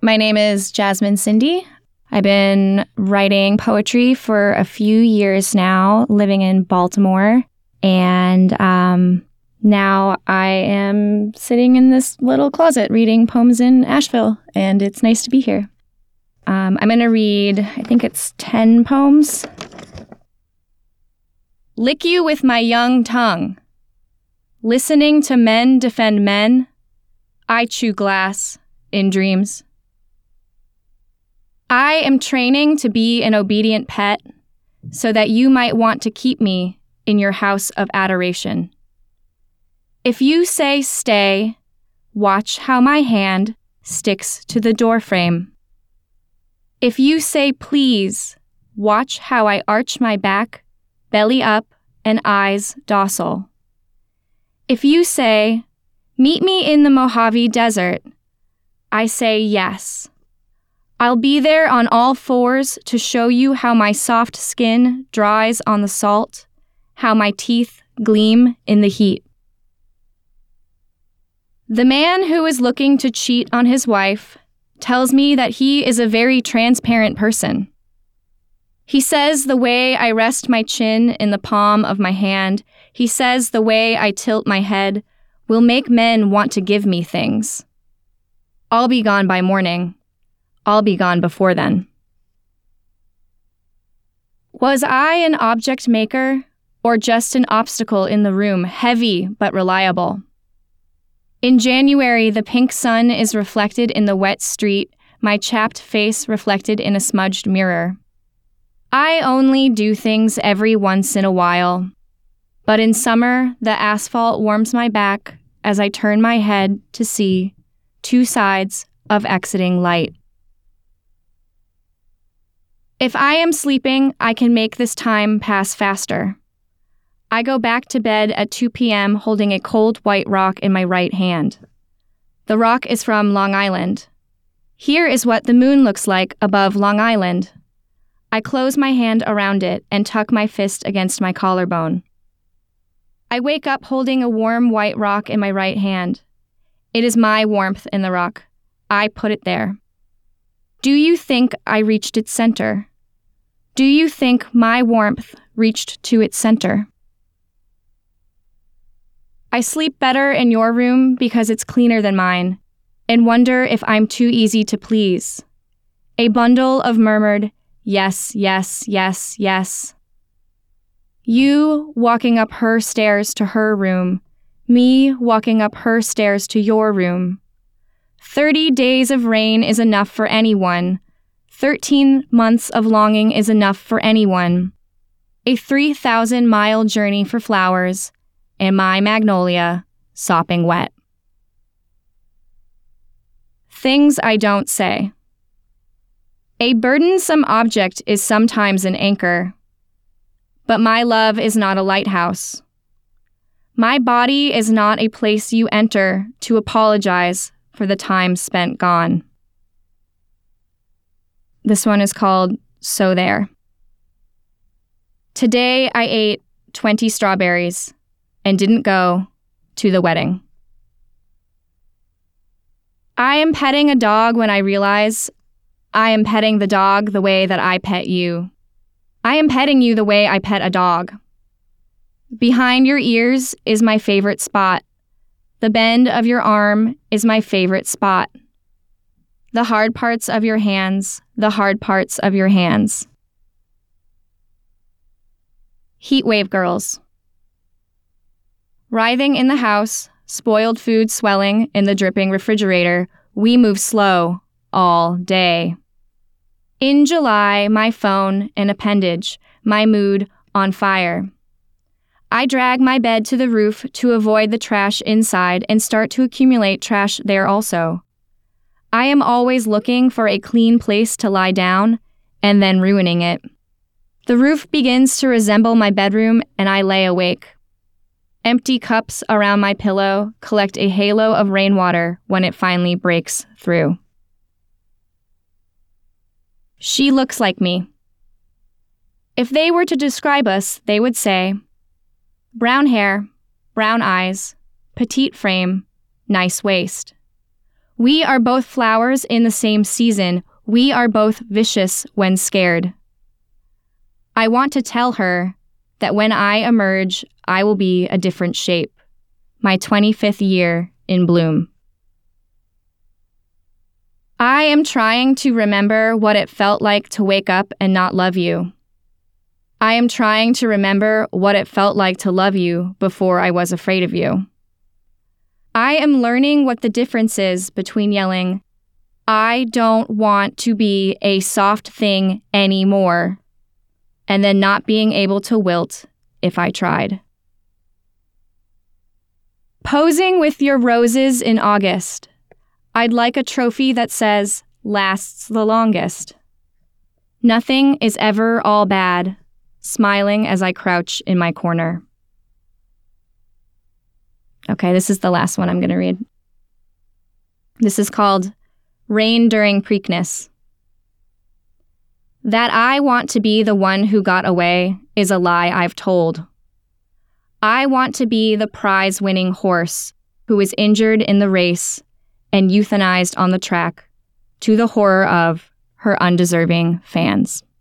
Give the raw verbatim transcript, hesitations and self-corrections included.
My name is Jasmine Cindy. I've been writing poetry for a few years now, living in Baltimore. And um, now I am sitting in this little closet reading poems in Asheville, and it's nice to be here. Um, I'm going to read, I think it's ten poems. Lick you with my young tongue. Listening to men defend men, I chew glass in dreams. I am training to be an obedient pet so that you might want to keep me in your house of adoration. If you say stay, watch how my hand sticks to the doorframe. If you say please, watch how I arch my back, belly up, and eyes docile. If you say, meet me in the Mojave Desert, I say yes. I'll be there on all fours to show you how my soft skin dries on the salt, how my teeth gleam in the heat. The man who is looking to cheat on his wife tells me that he is a very transparent person. He says the way I rest my chin in the palm of my hand, he says the way I tilt my head, will make men want to give me things. I'll be gone by morning. I'll be gone before then. Was I an object maker or just an obstacle in the room, heavy but reliable? In January, the pink sun is reflected in the wet street, my chapped face reflected in a smudged mirror. I only do things every once in a while, but in summer, the asphalt warms my back as I turn my head to see two sides of exiting light. If I am sleeping, I can make this time pass faster. I go back to bed at two p.m. holding a cold white rock in my right hand. The rock is from Long Island. Here is what the moon looks like above Long Island. I close my hand around it and tuck my fist against my collarbone. I wake up holding a warm white rock in my right hand. It is my warmth in the rock. I put it there. Do you think I reached its center? Do you think my warmth reached to its center? I sleep better in your room because it's cleaner than mine, and wonder if I'm too easy to please. A bundle of murmured, yes, yes, yes, yes. You walking up her stairs to her room, me walking up her stairs to your room. Thirty days of rain is enough for anyone. Thirteen months of longing is enough for anyone. A three thousand mile journey for flowers, and my magnolia sopping wet. Things I don't say. A burdensome object is sometimes an anchor, but my love is not a lighthouse. My body is not a place you enter to apologize for the time spent gone. This one is called So There. Today I ate twenty strawberries and didn't go to the wedding. I am petting a dog when I realize I am petting the dog the way that I pet you. I am petting you the way I pet a dog. Behind your ears is my favorite spot. The bend of your arm is my favorite spot. The hard parts of your hands, the hard parts of your hands. Heatwave girls. Writhing in the house, spoiled food swelling in the dripping refrigerator, we move slow all day. In July, my phone, an appendage, my mood on fire. I drag my bed to the roof to avoid the trash inside and start to accumulate trash there also. I am always looking for a clean place to lie down and then ruining it. The roof begins to resemble my bedroom and I lay awake. Empty cups around my pillow collect a halo of rainwater when it finally breaks through. She looks like me. If they were to describe us, they would say, brown hair, brown eyes, petite frame, nice waist. We are both flowers in the same season. We are both vicious when scared. I want to tell her that when I emerge, I will be a different shape. My twenty-fifth year in bloom. I am trying to remember what it felt like to wake up and not love you. I am trying to remember what it felt like to love you before I was afraid of you. I am learning what the difference is between yelling, "I don't want to be a soft thing anymore," and then not being able to wilt if I tried. Posing with your roses in August. I'd like a trophy that says, lasts the longest. Nothing is ever all bad, smiling as I crouch in my corner. Okay, this is the last one I'm going to read. This is called Rain During Preakness. That I want to be the one who got away is a lie I've told. I want to be the prize-winning horse who was injured in the race and euthanized on the track, to the horror of her undeserving fans.